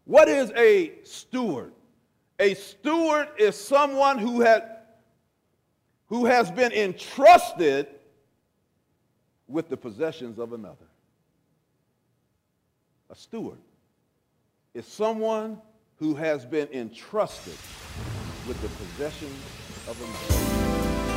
What is a steward? A steward is someone who has been entrusted with the possessions of another. A steward is someone who has been entrusted with the possessions of another.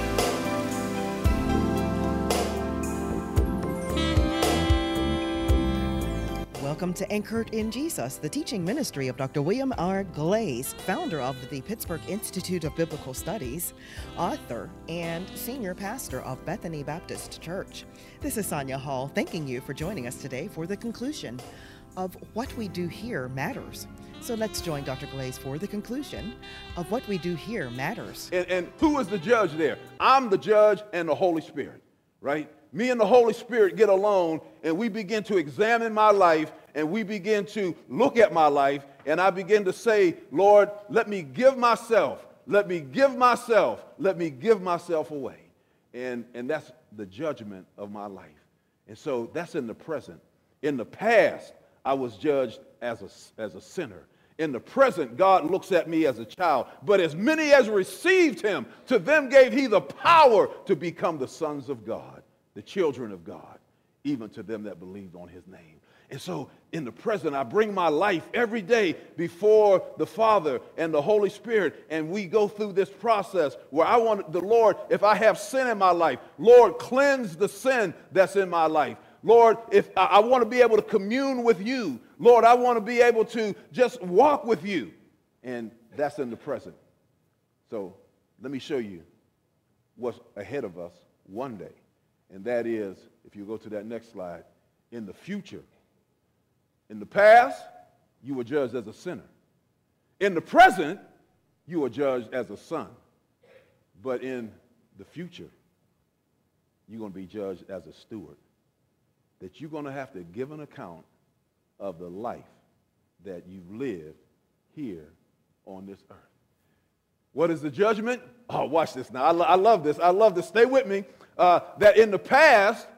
Welcome to Anchored in Jesus, the teaching ministry of Dr. William R. Glaze, founder of the Pittsburgh Institute of Biblical Studies, author, and senior pastor of Bethany Baptist Church. This is Sonia Hall, thanking you for joining us today for the conclusion of What We Do Here Matters. So let's join Dr. Glaze for the conclusion of What We Do Here Matters. And who is the judge there? I'm the judge and the Holy Spirit, right? Me and the Holy Spirit get alone, and we begin to examine my life, and we begin to look at my life, and I begin to say, Lord, let me give myself away. And that's the judgment of my life. And so that's in the present. In the past, I was judged as a sinner. In the present, God looks at me as a child. But as many as received him, to them gave he the power to become the sons of God, the children of God, even to them that believed on his name. And so in the present, I bring my life every day before the Father and the Holy Spirit, and we go through this process where I want the Lord, if I have sin in my life, Lord, cleanse the sin that's in my life. Lord, if I want to be able to commune with you, Lord, I want to be able to just walk with you. And that's in the present. So let me show you what's ahead of us one day. And that is, if you go to that next slide, in the future. In the past, you were judged as a sinner. In the present, you are judged as a son. But in the future, you're going to be judged as a steward. That you're going to have to give an account of the life that you've lived here on this earth. What is the judgment? Oh, watch this now. I love this. I love this. Stay with me. That in the past,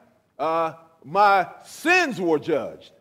my sins were judged.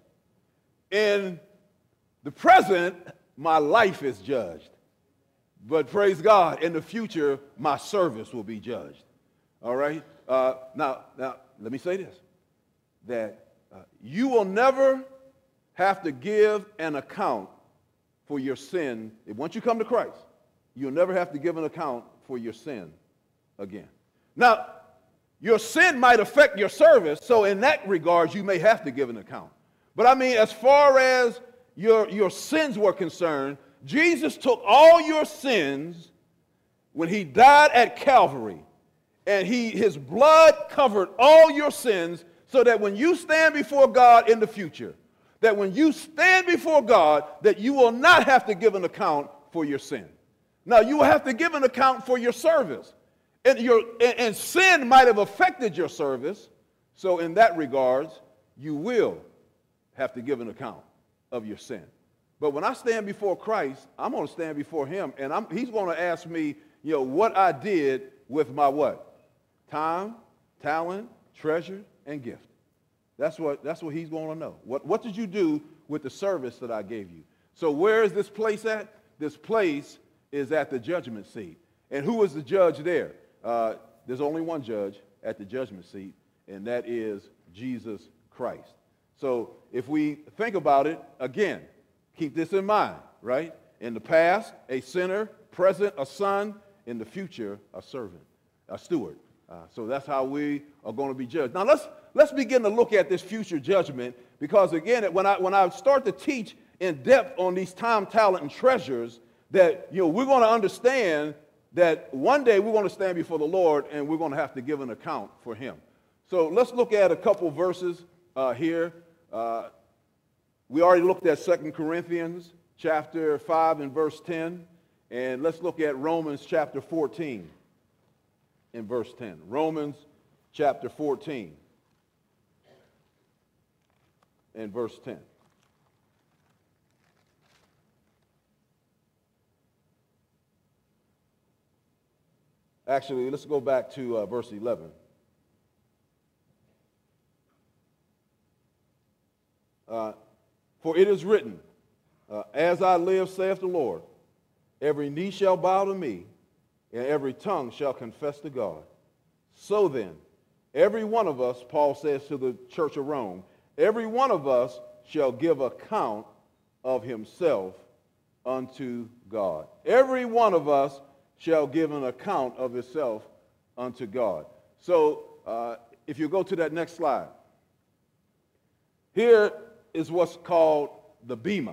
In the present, my life is judged. But praise God, in the future, my service will be judged. All right? Now, let me say this. That you will never have to give an account for your sin. Once you come to Christ, you'll never have to give an account for your sin again. Now, your sin might affect your service, so in that regard, you may have to give an account. But I mean, as far as your sins were concerned, Jesus took all your sins when he died at Calvary, and his blood covered all your sins, so that when you stand before God in the future, that when you stand before God, that you will not have to give an account for your sin. Now, you will have to give an account for your service. And sin might have affected your service, so in that regards, you will have to give an account of your sin. But when I stand before Christ, I'm going to stand before him, and he's going to ask me, what I did with my what? Time, talent, treasure, and gift. That's what he's going to know. What did you do with the service that I gave you? So where is this place at? This place is at the judgment seat. And who is the judge there? There's only one judge at the judgment seat, and that is Jesus Christ. So if we think about it, again, keep this in mind, right? In the past, a sinner; present, a son; in the future, a servant, a steward. So that's how we are going to be judged. Now let's begin to look at this future judgment, because again, when I start to teach in depth on these time, talent, and treasures, that we're going to understand that one day we're going to stand before the Lord and we're going to have to give an account for him. So let's look at a couple verses here. We already looked at 2 Corinthians chapter 5 and verse 10, and let's look at Romans chapter 14 and verse 10. Romans chapter 14 and verse 10. Actually, let's go back to verse 11. For it is written, As I live, saith the Lord, every knee shall bow to me, and every tongue shall confess to God. So then, every one of us, Paul says to the church of Rome, every one of us shall give account of himself unto God. Every one of us shall give an account of himself unto God. So, if you go to that next slide, here is what's called the Bema.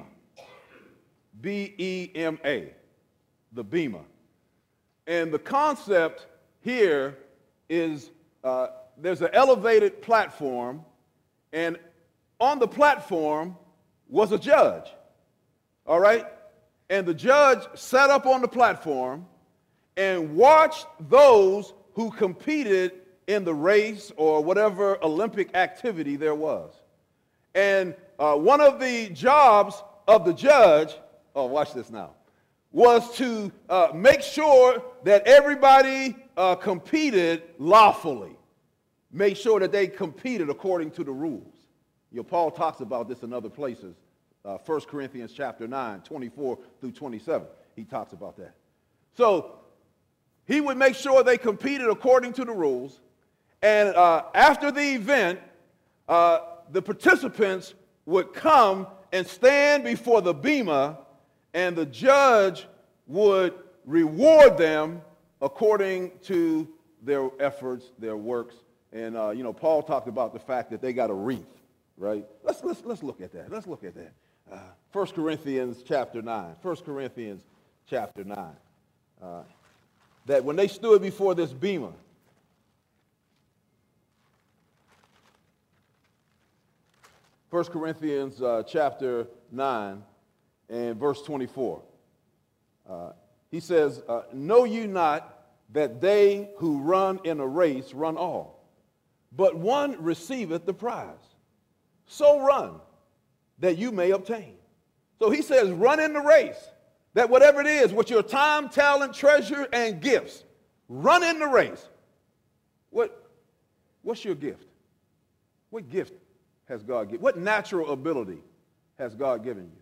B-E-M-A, the Bema. And the concept here is there's an elevated platform, and on the platform was a judge, all right? And the judge sat up on the platform and watched those who competed in the race or whatever Olympic activity there was. And one of the jobs of the judge, oh, watch this now, was to make sure that everybody competed lawfully. Make sure that they competed according to the rules. You know, Paul talks about this in other places. 1 Corinthians chapter 9, 24 through 27. He talks about that. So he would make sure they competed according to the rules. And after the event, the participants would come and stand before the Bema, and the judge would reward them according to their efforts, their works. And, you know, Paul talked about the fact that they got a wreath, right? Let's look at that. Let's look at that. 1 Corinthians chapter 9. 1 Corinthians chapter 9. That when they stood before this Bema, 1 Corinthians chapter 9 and verse 24. He says, know you not that they who run in a race run all, but one receiveth the prize. So run that you may obtain. So he says, run in the race, that whatever it is, with your time, talent, treasure, and gifts, run in the race. What's your gift? What gift has God given? What natural ability has God given you?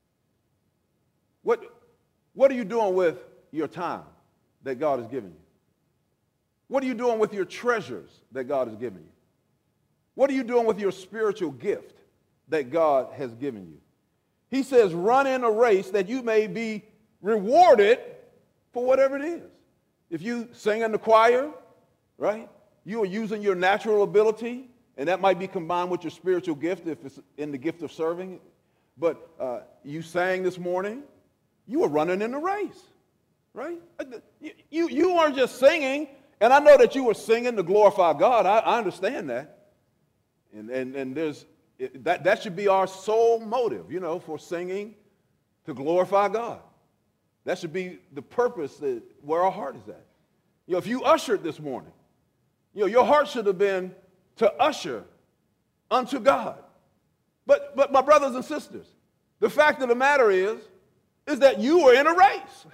What are you doing with your time that God has given you? What are you doing with your treasures that God has given you? What are you doing with your spiritual gift that God has given you? He says, run in a race that you may be rewarded for whatever it is. If you sing in the choir, right, you are using your natural ability, and that might be combined with your spiritual gift if it's in the gift of serving. But you sang this morning, you were running in the race, right? You weren't just singing, and I know that you were singing to glorify God. I understand that. And there's that should be our sole motive, you know, for singing to glorify God. That should be the purpose where our heart is at. You know, if you ushered this morning, you know, your heart should have been to usher unto God. But my brothers and sisters, the fact of the matter is that you were in a race.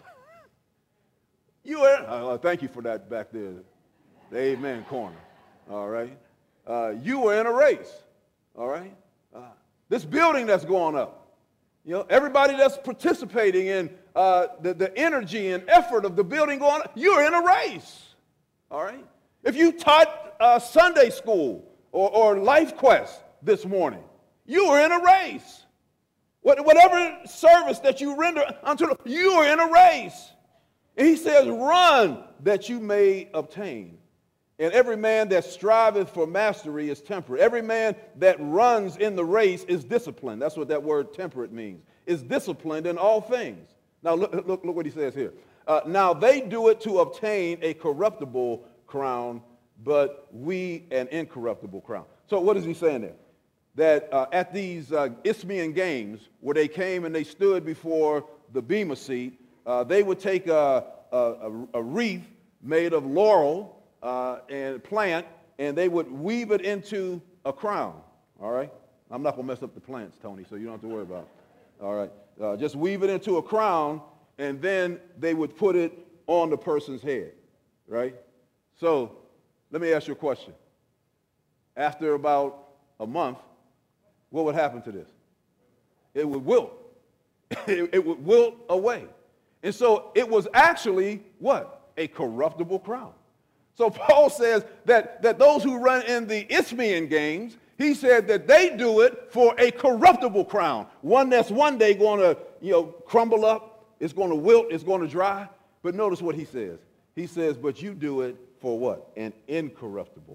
You were. Thank you for that back there. The amen corner. All right. You were in a race. All right. This building that's going up. You know, everybody that's participating in the energy and effort of the building going up, you're in a race. All right. If you taught Sunday school or Life Quest this morning, you were in a race. Whatever service that you render unto them, you are in a race. And he says, run that you may obtain. And every man that striveth for mastery is temperate. Every man that runs in the race is disciplined. That's what that word temperate means. Is disciplined in all things. Now look what he says here. Now they do it to obtain a corruptible crown, but we an incorruptible crown. So what is he saying there? That at these Isthmian games, where they came and they stood before the Bema seat, they would take a wreath made of laurel and plant, and they would weave it into a crown. All right? I'm not going to mess up the plants, Tony, so you don't have to worry about it. All right? Just weave it into a crown, and then they would put it on the person's head. Right? So let me ask you a question. After about a month, what would happen to this? It would wilt. it would wilt away. And so it was actually what? A corruptible crown. So Paul says that those who run in the Isthmian games, he said that they do it for a corruptible crown, one that's one day going to, crumble up, it's going to wilt, it's going to dry. But notice what he says. He says, but you do it for what? An incorruptible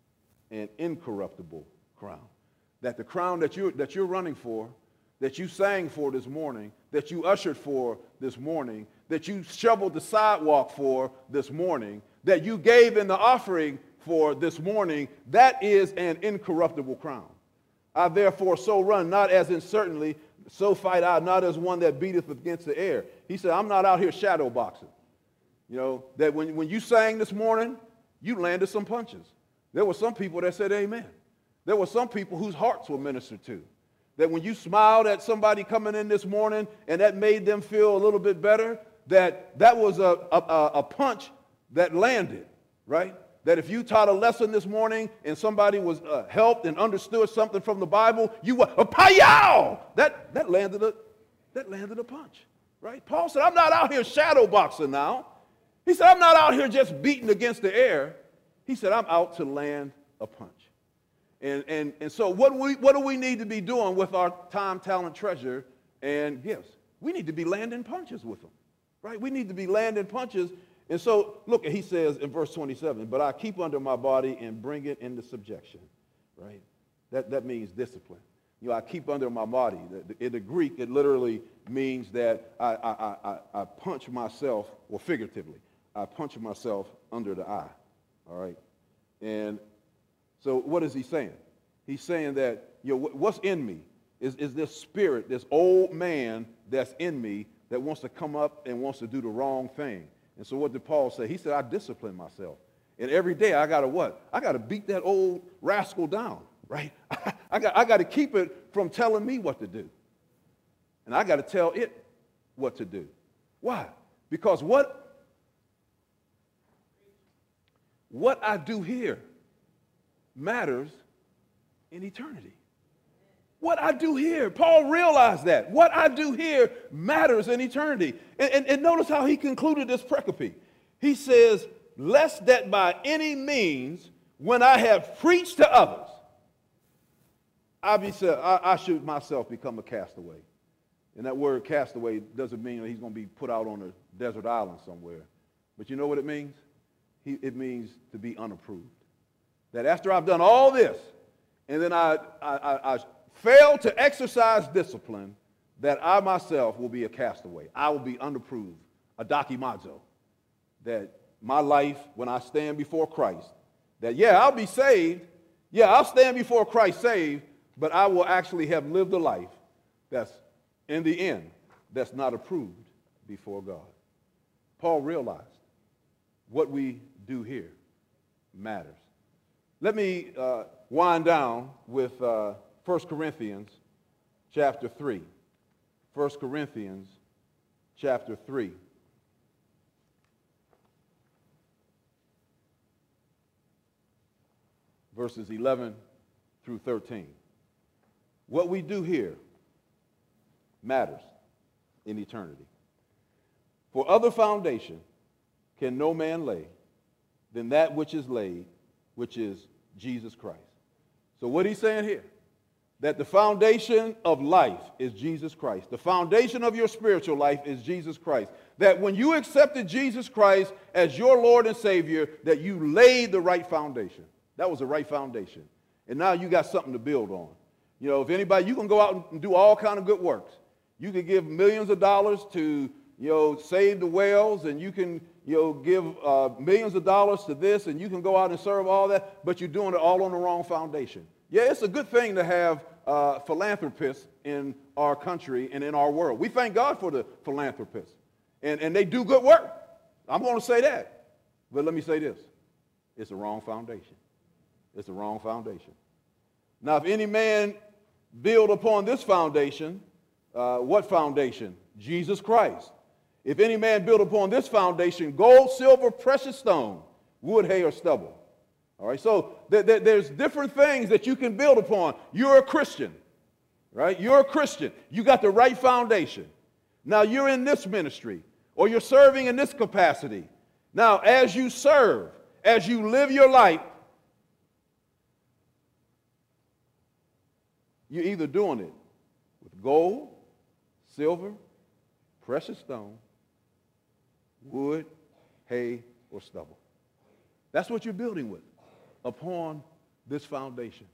crown. That the crown that you're running for, that you sang for this morning, that you ushered for this morning, that you shoveled the sidewalk for this morning, that you gave in the offering for this morning, that is an incorruptible crown. I therefore so run, not as in certainly, so fight I, not as one that beateth against the air. He said, I'm not out here shadow boxing. That when you sang this morning, you landed some punches. There were some people that said amen. There were some people whose hearts were ministered to. That when you smiled at somebody coming in this morning and that made them feel a little bit better, that was a punch that landed, right? That if you taught a lesson this morning and somebody was helped and understood something from the Bible, you were a payow! That landed a punch, right? Paul said, I'm not out here shadow boxing now. He said, I'm not out here just beating against the air. He said, I'm out to land a punch. And so what do we need to be doing with our time, talent, treasure, and gifts? We need to be landing punches with them, right? We need to be landing punches. And so, look, he says in verse 27, but I keep under my body and bring it into subjection, right? That means discipline. I keep under my body. In the Greek, it literally means that I punch myself, or figuratively, I punch myself under the eye, all right? And so what is he saying? He's saying that, what's in me is this spirit, this old man that's in me that wants to come up and wants to do the wrong thing. And so what did Paul say? He said, I discipline myself. And every day I got to what? I got to beat that old rascal down, right? I got to keep it from telling me what to do. And I got to tell it what to do. Why? Because what I do here matters in eternity. What I do here, Paul realized that. What I do here matters in eternity. And notice how he concluded this pericope. He says, lest that by any means, when I have preached to others, I should myself become a castaway. And that word castaway doesn't mean that he's going to be put out on a desert island somewhere. But you know what it means? It means to be unapproved. That after I've done all this, and then I fail to exercise discipline, that I myself will be a castaway. I will be unapproved, a dokimazo. That my life, when I stand before Christ, that I'll be saved. I'll stand before Christ saved, but I will actually have lived a life that's, in the end, that's not approved before God. Paul realized what we do here matters. Let me wind down with 1 Corinthians chapter 3. 1 Corinthians chapter 3. Verses 11 through 13. What we do here matters in eternity. For other foundation can no man lay than that which is laid, which is Jesus Christ. So what he's saying here, that the foundation of life is Jesus Christ. The foundation of your spiritual life is Jesus Christ. That when you accepted Jesus Christ as your Lord and Savior, that you laid the right foundation. That was the right foundation. And now you got something to build on. If anybody, you can go out and do all kind of good works. You can give millions of dollars to, save the whales, and you can, give millions of dollars to this, and you can go out and serve all that, but you're doing it all on the wrong foundation. It's a good thing to have philanthropists in our country and in our world. We thank God for the philanthropists, and they do good work. I'm going to say that. But let me say this. It's the wrong foundation. It's the wrong foundation. Now, if any man build upon this foundation, what foundation? Jesus Christ. If any man build upon this foundation, gold, silver, precious stone, wood, hay, or stubble. All right, so there's different things that you can build upon. You're a Christian, right? You're a Christian. You got the right foundation. Now you're in this ministry, or you're serving in this capacity. Now, as you serve, as you live your life, you're either doing it with gold, silver, precious stone, wood, hay, or stubble. That's what you're building with upon this foundation.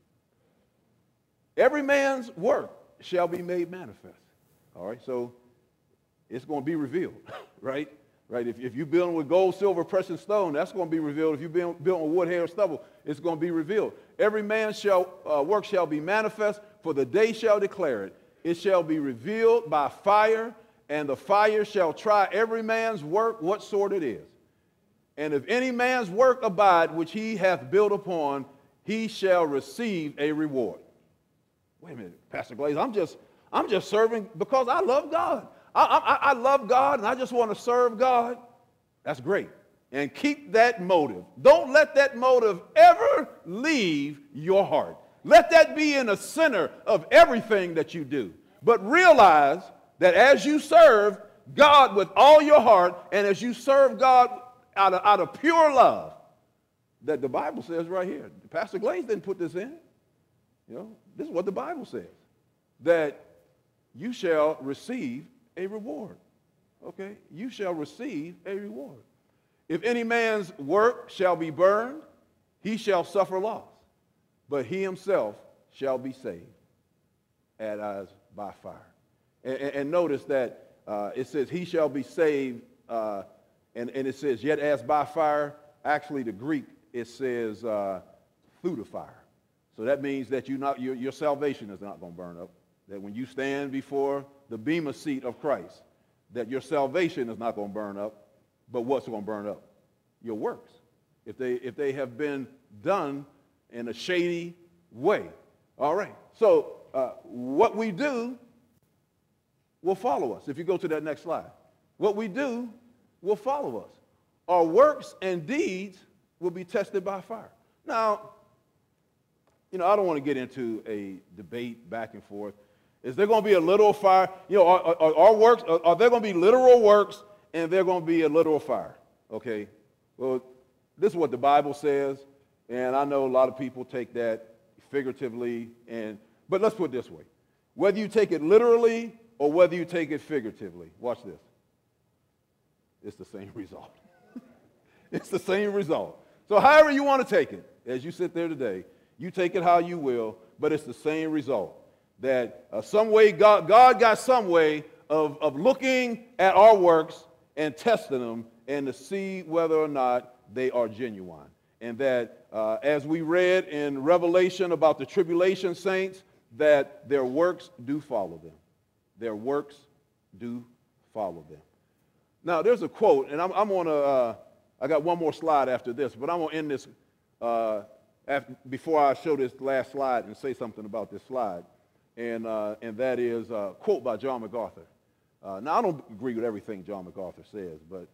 Every man's work shall be made manifest. All right, so it's going to be revealed, right? Right. If you're building with gold, silver, precious stone, that's going to be revealed. If you're building with wood, hay, or stubble, it's going to be revealed. Every man's work shall be manifest, for the day shall declare it. It shall be revealed by fire, and the fire shall try every man's work, what sort it is. And if any man's work abide, which he hath built upon, he shall receive a reward. Wait a minute, Pastor Glaze, I'm just serving because I love God. I love God, and I just want to serve God. That's great. And keep that motive. Don't let that motive ever leave your heart. Let that be in the center of everything that you do. But realize that as you serve God with all your heart, and as you serve God out of pure love, that the Bible says right here. Pastor Glaze didn't put this in. You know, this is what the Bible says. That you shall receive a reward. Okay? You shall receive a reward. If any man's work shall be burned, he shall suffer loss, but he himself shall be saved as by fire. And notice that it says he shall be saved, and it says yet as by fire. Actually, the Greek, it says through the fire. So that means that your salvation is not going to burn up. That when you stand before the bema seat of Christ, that your salvation is not going to burn up, but what's going to burn up? Your works. If they have been done in a shady way. All right. So what we do will follow us. If you go to that next slide. What we do will follow us. Our works and deeds will be tested by fire. Now, I don't want to get into a debate back and forth. Is there going to be a literal fire? Our works, are there going to be literal works and there going to be a literal fire? Okay. Well, this is what the Bible says, and I know a lot of people take that figuratively, but let's put it this way. Whether you take it literally or whether you take it figuratively, watch this. It's the same result. It's the same result. So however you want to take it, as you sit there today, you take it how you will, but it's the same result. That some way God got some way of looking at our works and testing them and to see whether or not they are genuine. And that as we read in Revelation about the tribulation saints, that their works do follow them. Their works do follow them. Now, there's a quote, and I'm going to, I got one more slide after this, but I'm going to end this before I show this last slide and say something about this slide. And that is a quote by John MacArthur. Now, I don't agree with everything John MacArthur says, but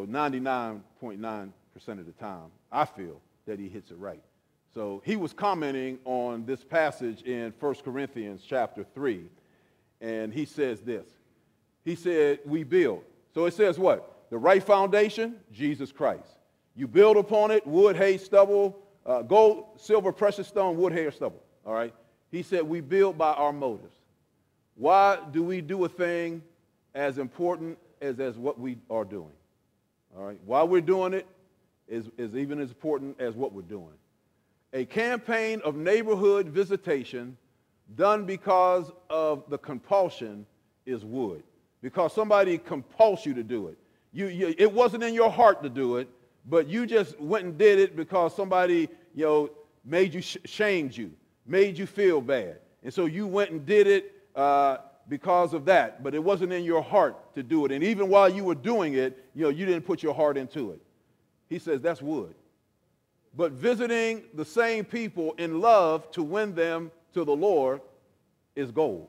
99.9% of the time, I feel that he hits it right. So he was commenting on this passage in 1 Corinthians chapter 3, and he says this. He said, we build. So it says what? The right foundation, Jesus Christ. You build upon it, wood, hay, stubble, gold, silver, precious stone, wood, hay, or stubble. All right? He said we build by our motives. Why do we do a thing as important as what we are doing? All right? Why we're doing it is even as important as what we're doing. A campaign of neighborhood visitation done because of the compulsion is wood. Because somebody compels you to do it. It wasn't in your heart to do it, but you just went and did it because somebody, made you, shamed you, made you feel bad. And so you went and did it because of that, but it wasn't in your heart to do it. And even while you were doing it, you didn't put your heart into it. He says that's wood. But visiting the same people in love to win them to the Lord is gold.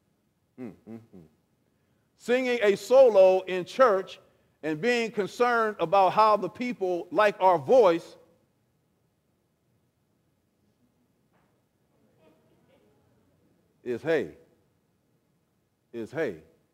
Singing a solo in church and being concerned about how the people like our voice is hay.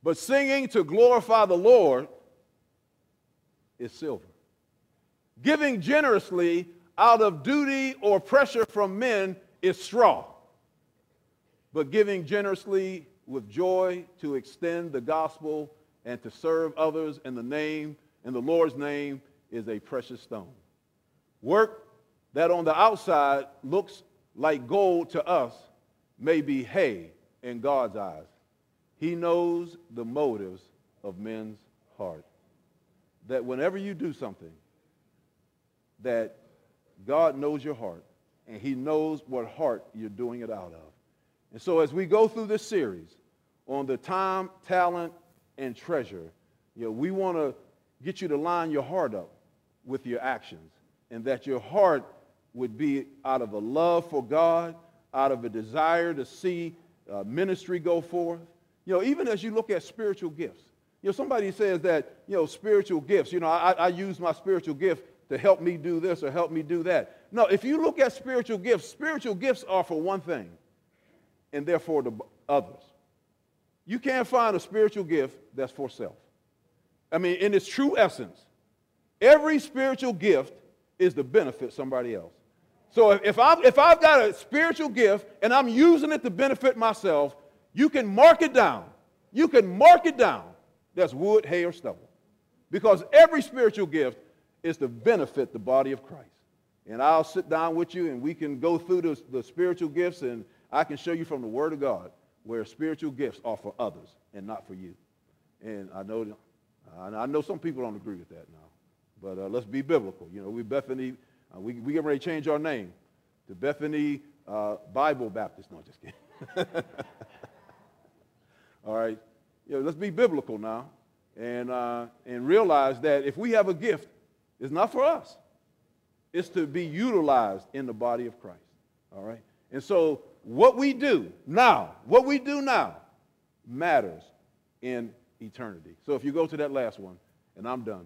But singing to glorify the Lord is silver. Giving generously out of duty or pressure from men is straw. But giving generously with joy to extend the gospel and to serve others in the Lord's name is a precious stone. Work that on the outside looks like gold to us may be hay in God's eyes. He knows the motives of men's heart. That whenever you do something, that God knows your heart, and he knows what heart you're doing it out of. And so as we go through this series on the time, talent, and treasure, we want to get you to line your heart up with your actions, and that your heart would be out of a love for God, out of a desire to see ministry go forth. Even as you look at spiritual gifts, somebody says that, spiritual gifts, I use my spiritual gift to help me do this or help me do that. No, if you look at spiritual gifts are for one thing, and they're for the others. You can't find a spiritual gift that's for self. I mean, in its true essence, every spiritual gift is to benefit somebody else. So if I've got a spiritual gift and I'm using it to benefit myself, you can mark it down. You can mark it down. That's wood, hay, or stubble. Because every spiritual gift is to benefit the body of Christ. And I'll sit down with you and we can go through the spiritual gifts, and I can show you from the Word of God where spiritual gifts are for others and not for you. And I know some people don't agree with that now, but let's be biblical. We Bethany, we get ready to change our name to Bethany Bible Baptist. No, just kidding. All right, let's be biblical now, and realize that if we have a gift, it's not for us. It's to be utilized in the body of Christ. All right, and so what we do now matters in eternity. So if you go to that last one, and I'm done.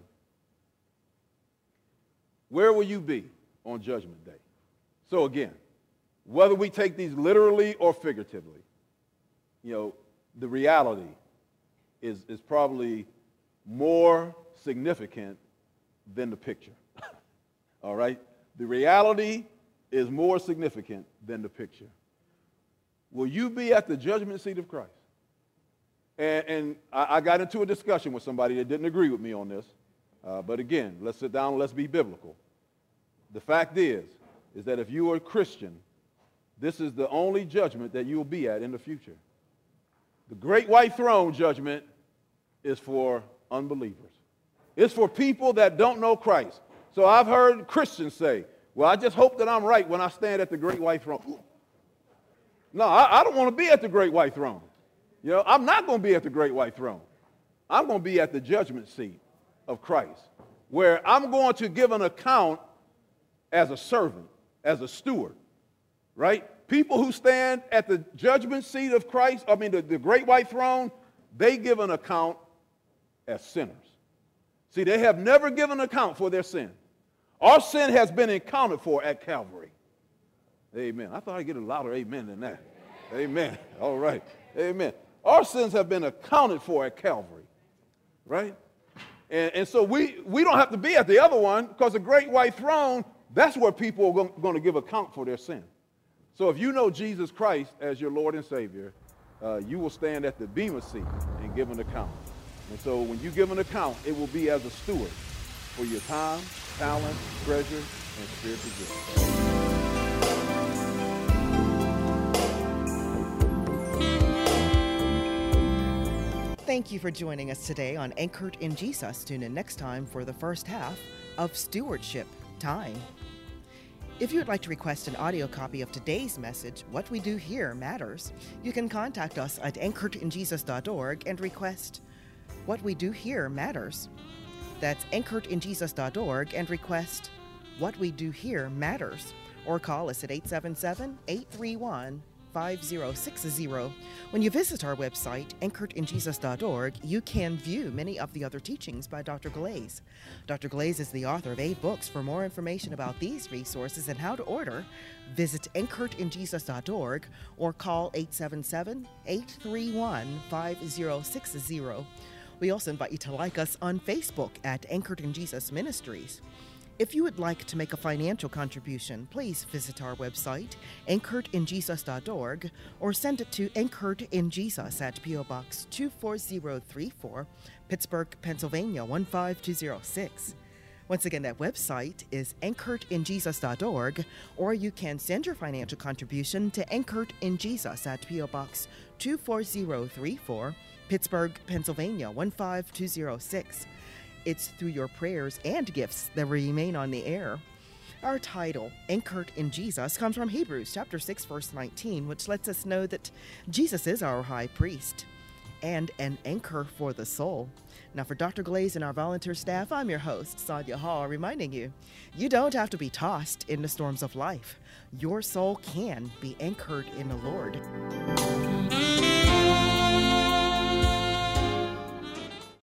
Where will you be on Judgment Day? So again, whether we take these literally or figuratively, the reality is probably more significant than the picture. All right? The reality is more significant than the picture. Will you be at the judgment seat of Christ? And I got into a discussion with somebody that didn't agree with me on this. But again, let's sit down and let's be biblical. The fact is that if you are a Christian, this is the only judgment that you will be at in the future. The great white throne judgment is for unbelievers. It's for people that don't know Christ. So I've heard Christians say, well, I just hope that I'm right when I stand at the great white throne. No, I don't want to be at the great white throne. I'm not going to be at the great white throne. I'm going to be at the judgment seat of Christ, where I'm going to give an account as a servant, as a steward, right? People who stand at the judgment seat of Christ, the great white throne, they give an account as sinners. See, they have never given account for their sin. Our sin has been accounted for at Calvary. Amen. I thought I'd get a louder amen than that. Amen. All right. Amen. Our sins have been accounted for at Calvary, right? And so we don't have to be at the other one, because the great white throne, that's where people are going to give account for their sin. So if you know Jesus Christ as your Lord and Savior, you will stand at the bema seat and give an account. And so when you give an account, it will be as a steward for your time, talent, treasure, and spiritual gifts. Thank you for joining us today on Anchored in Jesus. Tune in next time for the first half of Stewardship Time. If you would like to request an audio copy of today's message, What We Do Here Matters, you can contact us at anchoredinjesus.org and request What We Do Here Matters. That's anchoredinjesus.org and request What We Do Here Matters. Or call us at 877-831-5600. 833-831-5060. When you visit our website, anchoredinjesus.org, you can view many of the other teachings by Dr. Glaze. Dr. Glaze is the author of 8 books. For more information about these resources and how to order, visit anchoredinjesus.org or call 877-831-5060. We also invite you to like us on Facebook at Anchored in Jesus Ministries. If you would like to make a financial contribution, please visit our website, anchoredinjesus.org, or send it to Anchored in Jesus at P.O. Box 24034, Pittsburgh, Pennsylvania 15206. Once again, that website is anchoredinjesus.org, or you can send your financial contribution to Anchored in Jesus at P.O. Box 24034, Pittsburgh, Pennsylvania 15206. It's through your prayers and gifts that remain on the air. Our title, Anchored in Jesus, comes from Hebrews chapter 6, verse 19, which lets us know that Jesus is our high priest and an anchor for the soul. Now, for Dr. Glaze and our volunteer staff, I'm your host, Sonia Hall, reminding you, you don't have to be tossed in the storms of life. Your soul can be anchored in the Lord.